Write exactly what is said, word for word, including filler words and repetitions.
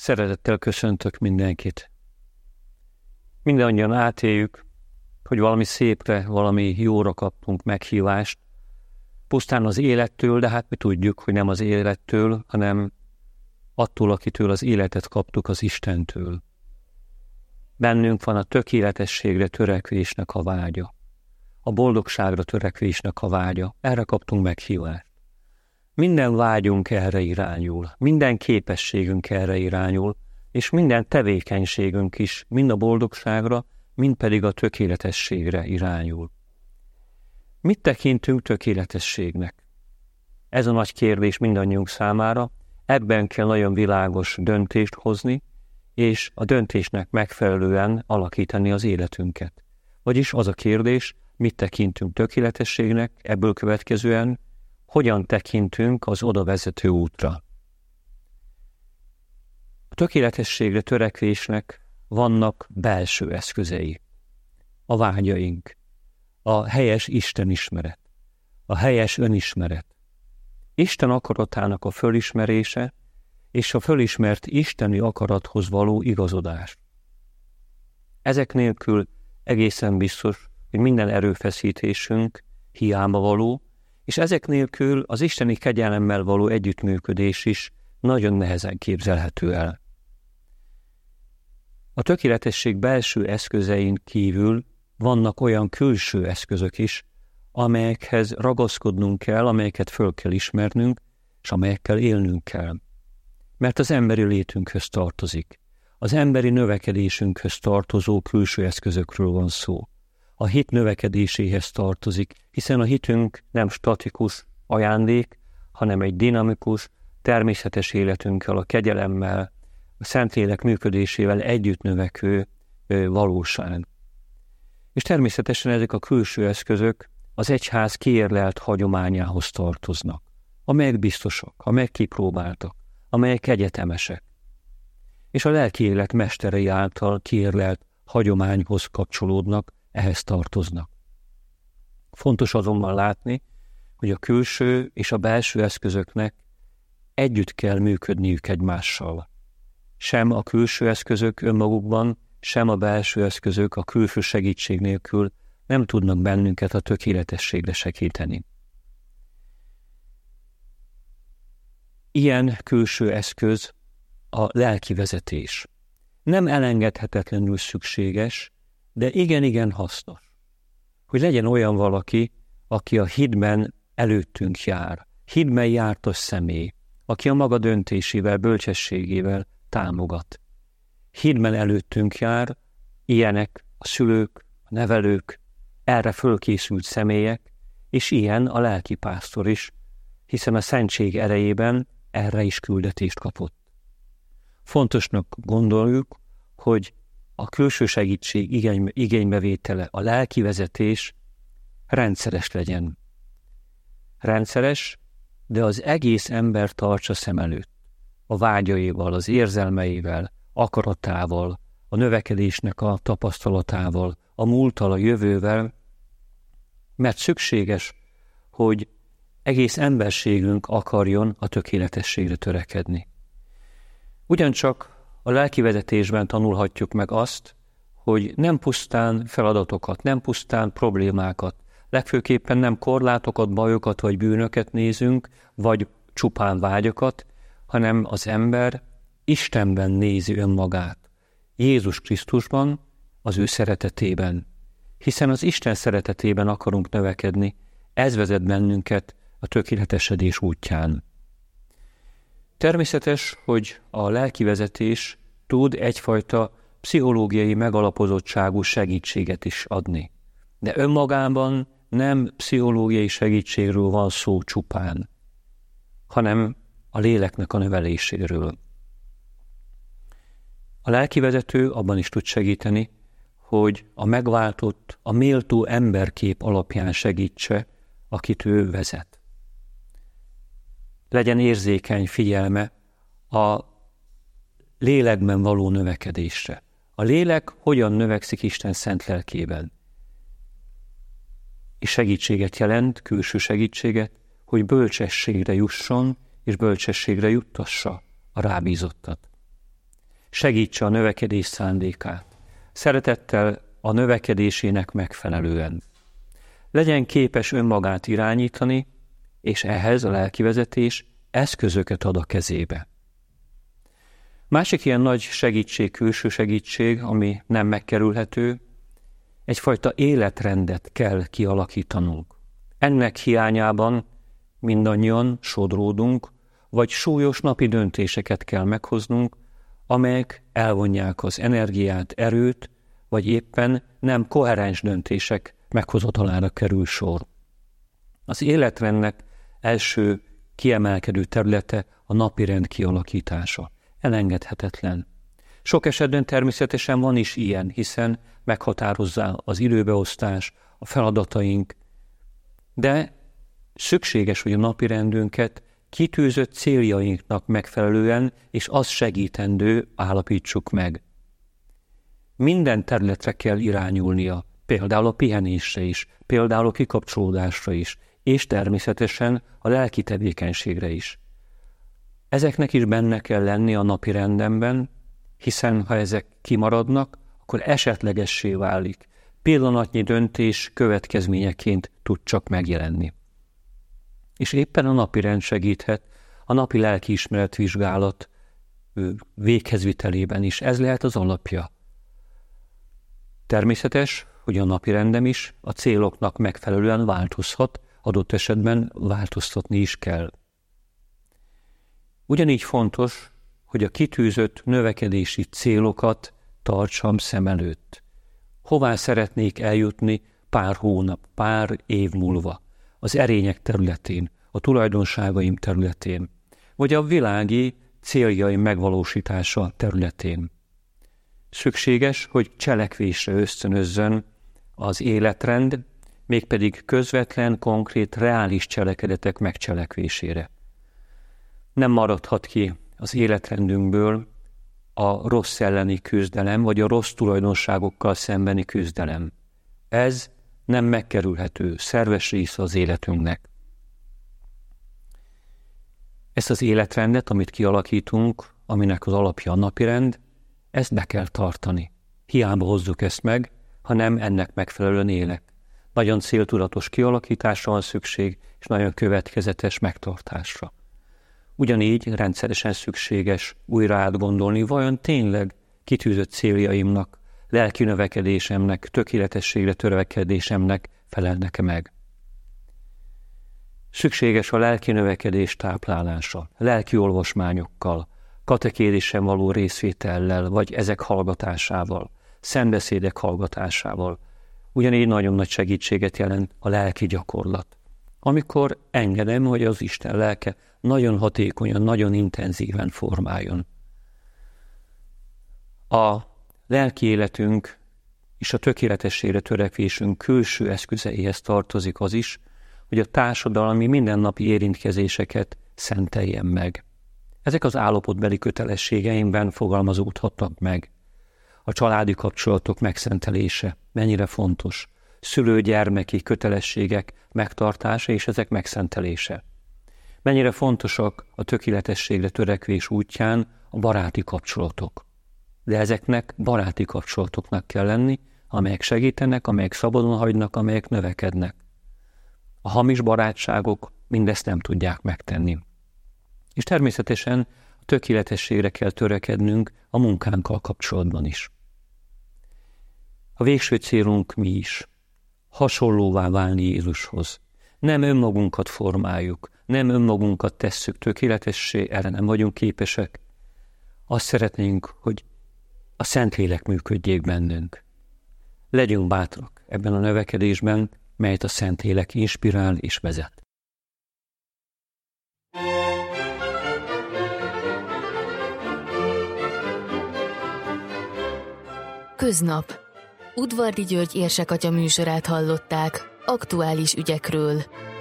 Szeretettel köszöntök mindenkit. Mindannyian átéljük, hogy valami szépre, valami jóra kaptunk meghívást, pusztán az élettől, de hát mi tudjuk, hogy nem az élettől, hanem attól, akitől az életet kaptuk, az Istentől. Bennünk van a tökéletességre törekvésnek a vágya, a boldogságra törekvésnek a vágya. Erre kaptunk meghívást. Minden vágyunk erre irányul, minden képességünk erre irányul, és minden tevékenységünk is mind a boldogságra, mind pedig a tökéletességre irányul. Mit tekintünk tökéletességnek? Ez a nagy kérdés mindannyiunk számára, ebben kell nagyon világos döntést hozni, és a döntésnek megfelelően alakítani az életünket. Vagyis az a kérdés, mit tekintünk tökéletességnek, ebből következően hogyan tekintünk az oda vezető útra. A tökéletességre törekvésnek vannak belső eszközei. A vágyaink, a helyes istenismeret, a helyes önismeret, Isten akaratának a fölismerése és a fölismert isteni akarathoz való igazodás. Ezek nélkül egészen biztos, hogy minden erőfeszítésünk hiába való, és ezek nélkül az isteni kegyelemmel való együttműködés is nagyon nehezen képzelhető el. A tökéletesség belső eszközein kívül vannak olyan külső eszközök is, amelyekhez ragaszkodnunk kell, amelyeket föl kell ismernünk, és amelyekkel élnünk kell. Mert az emberi létünkhöz tartozik. Az emberi növekedésünkhöz tartozó külső eszközökről van szó. A hit növekedéséhez tartozik, hiszen a hitünk nem statikus ajándék, hanem egy dinamikus, természetes életünkkel, a kegyelemmel, a Szentlélek működésével együtt növekvő valóság. És természetesen ezek a külső eszközök az egyház kiérlelt hagyományához tartoznak, amelyek biztosak, amelyek kipróbáltak, amelyek egyetemesek. És a lelki élet mesterei által kiérlelt hagyományhoz kapcsolódnak, ehhez tartoznak. Fontos azonban látni, hogy a külső és a belső eszközöknek együtt kell működniük egymással. Sem a külső eszközök önmagukban, sem a belső eszközök a külső segítség nélkül nem tudnak bennünket a tökéletességre segíteni. Ilyen külső eszköz a lelki vezetés. Nem elengedhetetlenül szükséges, de igen-igen hasznos. Hogy legyen olyan valaki, aki a hitben előttünk jár, hitben jártas személy, aki a maga döntésével, bölcsességével támogat. Hitben előttünk jár, ilyenek a szülők, a nevelők, erre fölkészült személyek, és ilyen a lelkipásztor is, hiszen a szentség erejében erre is küldetést kapott. Fontosnak gondoljuk, hogy a külső segítség igény, igénybevétele, a lelki vezetés rendszeres legyen. Rendszeres, de az egész ember tartsa szem előtt. A vágyaival, az érzelmeivel, akaratával, a növekedésnek a tapasztalatával, a múlttal, a jövővel, mert szükséges, hogy egész emberségünk akarjon a tökéletességre törekedni. Ugyancsak a lelkivezetésben tanulhatjuk meg azt, hogy nem pusztán feladatokat, nem pusztán problémákat, legfőképpen nem korlátokat, bajokat vagy bűnöket nézünk, vagy csupán vágyakat, hanem az ember Istenben nézi önmagát, Jézus Krisztusban, az ő szeretetében. Hiszen az Isten szeretetében akarunk növekedni, ez vezet bennünket a tökéletesedés útján. Természetes, hogy a lelkivezetés tud egyfajta pszichológiai megalapozottságú segítséget is adni. De önmagában nem pszichológiai segítségről van szó csupán, hanem a léleknek a növeléséről. A lelkivezető abban is tud segíteni, hogy a megváltott, a méltó emberkép alapján segítse, akit ő vezet. Legyen érzékeny figyelme a lélekben való növekedésre. A lélek hogyan növekszik Isten szent lelkében. És segítséget jelent, külső segítséget, hogy bölcsességre jusson, és bölcsességre juttassa a rábízottat. segítse a növekedés szándékát. Szeretettel a növekedésének megfelelően. Legyen képes önmagát irányítani, és ehhez a lelkivezetés eszközöket ad a kezébe. Másik ilyen nagy segítség, külső segítség, ami nem megkerülhető, egyfajta életrendet kell kialakítanunk. Ennek hiányában mindannyian sodródunk, vagy súlyos napi döntéseket kell meghoznunk, amelyek elvonják az energiát, erőt, vagy éppen nem koherens döntések meghozatalára kerül sor. Az életrendnek első kiemelkedő területe a napirend kialakítása. Elengedhetetlen. Sok esetben természetesen van is ilyen, hiszen meghatározza az időbeosztás, a feladataink, de szükséges, hogy a napirendünket kitűzött céljainknak megfelelően és az segítendő állapítsuk meg. Minden területre kell irányulnia, például a pihenésre is, például a kikapcsolódásra is, és természetesen a lelki tevékenységre is. Ezeknek is benne kell lenni a napi rendemben, hiszen ha ezek kimaradnak, akkor esetlegessé válik. Pillanatnyi döntés következményeként tud csak megjelenni. És éppen a napirend segíthet a napi lelkiismeretvizsgálat véghezvitelében is. Ez lehet az alapja. Természetes, hogy a napirendem is a céloknak megfelelően változhat, adott esetben változtatni is kell. Ugyanígy fontos, hogy a kitűzött növekedési célokat tartsam szem előtt. Hová szeretnék eljutni pár hónap, pár év múlva? Az erények területén, a tulajdonságaim területén, vagy a világi céljaim megvalósítása területén. Szükséges, hogy cselekvésre ösztönözzön az életrend, mégpedig közvetlen, konkrét, reális cselekedetek megcselekvésére. Nem maradhat ki az életrendünkből a rossz elleni küzdelem, vagy a rossz tulajdonságokkal szembeni küzdelem. Ez nem megkerülhető, szerves része az életünknek. Ezt az életrendet, amit kialakítunk, aminek az alapja a napirend, ezt be kell tartani. Hiába hozzuk ezt meg, ha nem ennek megfelelően élek. Nagyon céltudatos kialakításra van szükség, és nagyon következetes megtartásra. Ugyanígy rendszeresen szükséges újra átgondolni, vajon tényleg kitűzött céljaimnak, lelki növekedésemnek, tökéletességre törekedésemnek felelnek-e meg. Szükséges a lelki növekedés táplálása, lelki olvasmányokkal, katekézisen való részvétellel, vagy ezek hallgatásával, szentbeszédek hallgatásával. Ugyanígy nagyon nagy segítséget jelent a lelki gyakorlat. Amikor engedem, hogy az Isten lelke nagyon hatékonyan, nagyon intenzíven formáljon. A lelki életünk és a tökéletességre törekvésünk külső eszközeihez tartozik az is, hogy a társadalmi mindennapi érintkezéseket szenteljen meg. Ezek az állapotbeli kötelességeimben fogalmazódhatnak meg. A családi kapcsolatok megszentelése mennyire fontos. Szülő-gyermeki kötelességek megtartása és ezek megszentelése. Mennyire fontosak a tökéletességre törekvés útján a baráti kapcsolatok. De ezeknek baráti kapcsolatoknak kell lenni, amelyek segítenek, amelyek szabadon hagynak, amelyek növekednek. A hamis barátságok mindezt nem tudják megtenni. És természetesen a tökéletességre kell törekednünk a munkánkkal kapcsolatban is. A végső célunk mi is? Hasonlóvá válni Jézushoz. Nem önmagunkat formáljuk, nem önmagunkat tesszük tökéletessé, erre nem vagyunk képesek. Azt szeretnénk, hogy a Szentlélek működjék bennünk. Legyünk bátrak ebben a növekedésben, melyet a Szentlélek inspirál és vezet. Köznap. Udvardi György érsekatya műsorát hallották, aktuális ügyekről.